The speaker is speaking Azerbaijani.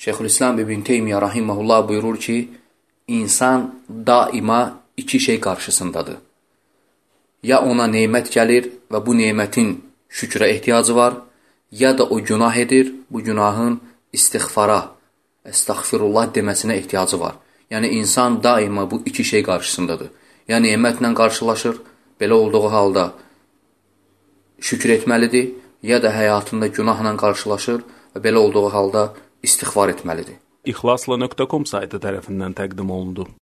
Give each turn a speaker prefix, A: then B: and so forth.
A: Şeyxülislam İbn Teymiyyə rahimehullah buyurur ki, insan daima iki şey qarşısındadır. Ya ona nemət gəlir və bu nemətin şükrə ehtiyacı var, ya da o günah edir, bu günahın istiğfara, estağfirullah deməsinə ehtiyacı var. Yəni, insan daima bu iki şey qarşısındadır. Ya nemətlə qarşılaşır, belə olduğu halda şükür etməlidir, ya da həyatında günahla qarşılaşır və belə olduğu halda istiğfar etməlidir.
B: İxlasla.com saytı tərəfindən təqdim olundu.